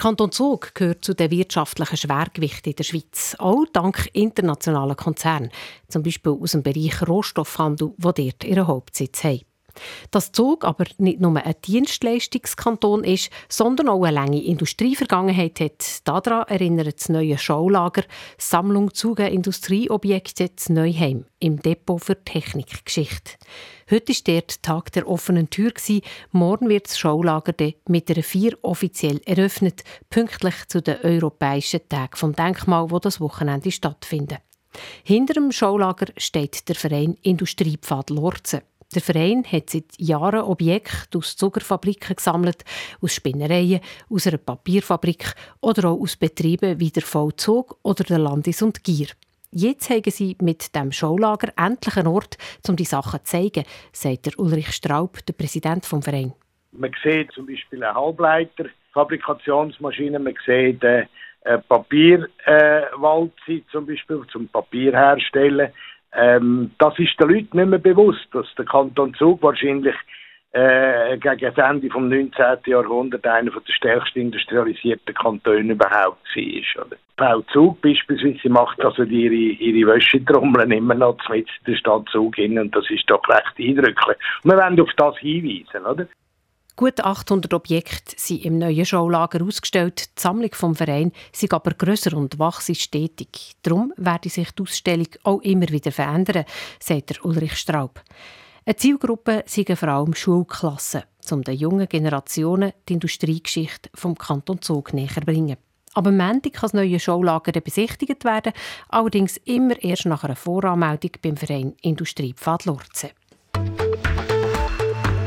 Kanton Zug gehört zu den wirtschaftlichen Schwergewichten in der Schweiz, auch dank internationaler Konzerne, zum Beispiel aus dem Bereich Rohstoffhandel, die dort ihren Hauptsitz haben. Dass Zug aber nicht nur ein Dienstleistungskanton ist, sondern auch eine lange Industrievergangenheit hat, daran erinnert das neue Schaulager «Sammlung Zuger Industrieobjekte» zu Neuheim im Depot für Technikgeschichte. Heute war dort Tag der offenen Tür. Morgen wird das Schaulager mit einer Feier offiziell eröffnet, pünktlich zu den Europäischen Tagen vom Denkmal, die das Wochenende stattfinden. Hinter dem Schaulager steht der Verein Industriepfad Lorzen. Der Verein hat seit Jahren Objekte aus Zuckerfabriken gesammelt, aus Spinnereien, aus einer Papierfabrik oder auch aus Betrieben wie der Vollzug oder der Landis und Gier. Jetzt haben sie mit dem Schaulager endlich einen Ort, um die Sachen zu zeigen, sagt der Ulrich Straub, der Präsident des Vereins. Man sieht zum Beispiel eine Halbleiterfabrikationsmaschine, man sieht eine Papierwalze zum Beispiel zum Papier herstellen. Das ist den Leuten nicht mehr bewusst, dass der Kanton Zug wahrscheinlich gegen das Ende des 19. Jahrhunderts einer der stärksten industrialisierten Kantone überhaupt war. Oder? Frau Zug beispielsweise macht also ihre Wäschetrommeln immer noch mit der Stadt Zug hin, und das ist doch recht eindrücklich. Und wir wollen auf das hinweisen, oder? Gut 800 Objekte sind im neuen Schaulager ausgestellt. Die Sammlung des Vereins ist aber grösser und wächst stetig. Darum werde sich die Ausstellung auch immer wieder verändern, sagt der Ulrich Straub. Eine Zielgruppe sind vor allem Schulklassen, um den jungen Generationen die Industriegeschichte vom Kanton Zug näher zu bringen. Aber am Montag kann das neue Schaulager besichtigt werden, allerdings immer erst nach einer Voranmeldung beim Verein Industriepfad Lorzen.